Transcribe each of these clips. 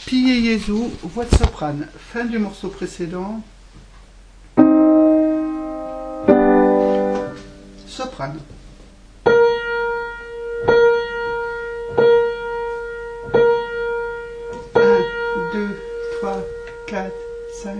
Pie Jésus, voix de soprane. Fin du morceau précédent. Soprane. 1, 2, 3, 4, 5.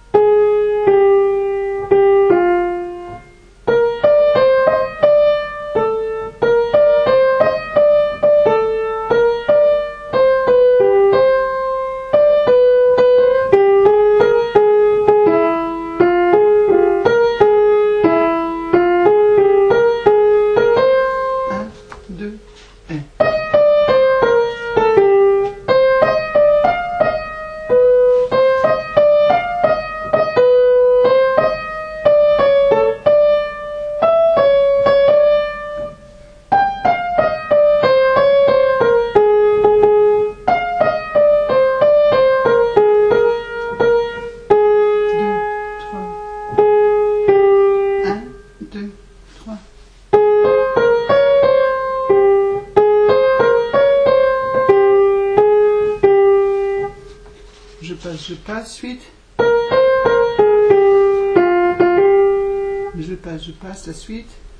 Je passe, suite. Je passe, la suite.